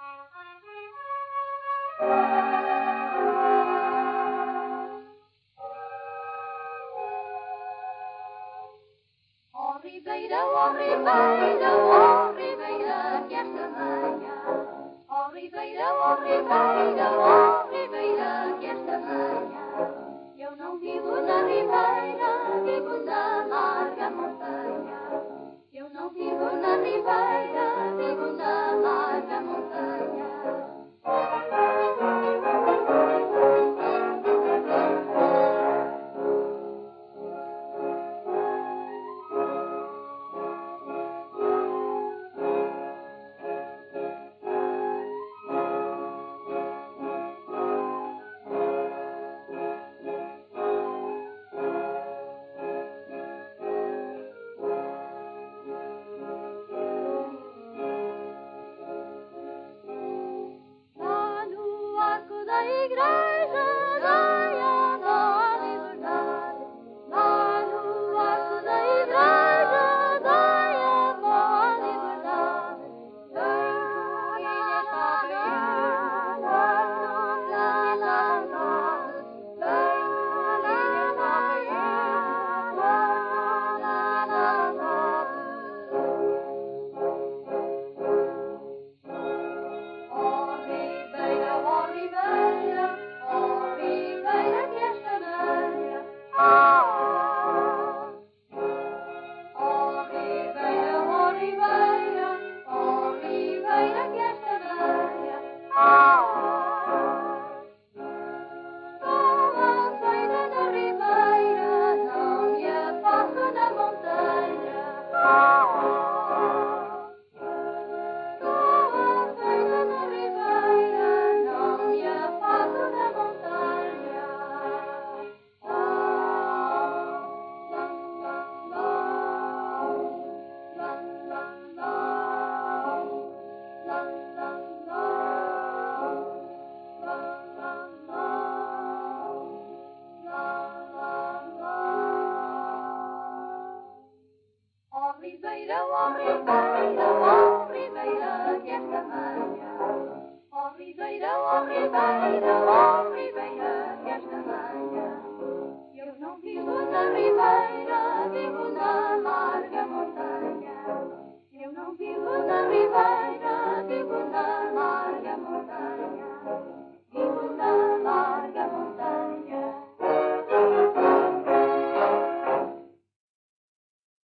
Ó Ribeira, ó Ribeira, ó Ribeira, que esta manhã. Ó Ribeira, ó Ribeira, ó Ribeira, que esta manhã. Eu não vivo na Ribeira, vivo na larga montanha. Eu não vivo na Ribeira, vivo na larga montanha. Ribeira, ó Ribeira, ó Ribeira, que esta manhã. Ó Ribeira, ó Ribeira, ó Ribeira, que esta manhã. Eu não vivo na Ribeira, vivo na larga